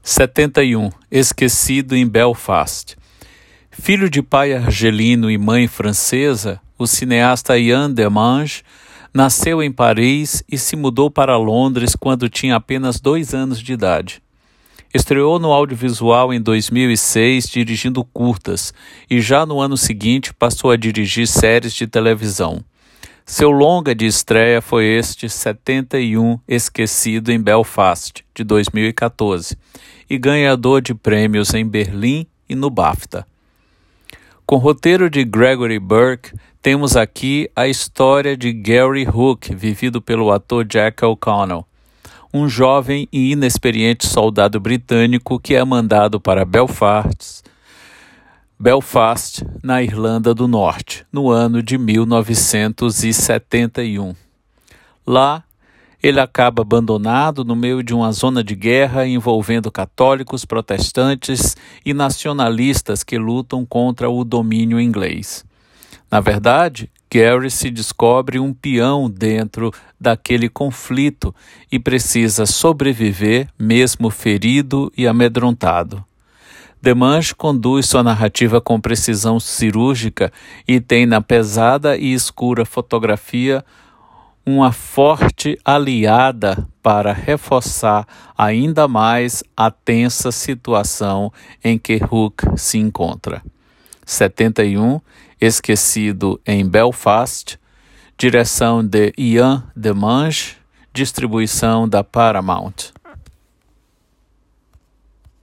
71. Esquecido em Belfast. Filho de pai argelino e mãe francesa, o cineasta Ian Demange nasceu em Paris e se mudou para Londres quando tinha apenas 2 anos de idade. Estreou no audiovisual em 2006 dirigindo curtas e já no ano seguinte passou a dirigir séries de televisão. Seu longa de estreia foi este 71 Esquecido em Belfast, de 2014, e ganhador de prêmios em Berlim e no BAFTA. Com roteiro de Gregory Burke, temos aqui a história de Gary Hook, vivido pelo ator Jack O'Connell, um jovem e inexperiente soldado britânico que é mandado para Belfast, na Irlanda do Norte, no ano de 1971. Lá, ele acaba abandonado no meio de uma zona de guerra envolvendo católicos, protestantes e nacionalistas que lutam contra o domínio inglês. Na verdade, Gary se descobre um peão dentro daquele conflito e precisa sobreviver mesmo ferido e amedrontado. Demange conduz sua narrativa com precisão cirúrgica e tem na pesada e escura fotografia uma forte aliada para reforçar ainda mais a tensa situação em que Hook se encontra. 71, Esquecido em Belfast, direção de Ian Demange, distribuição da Paramount.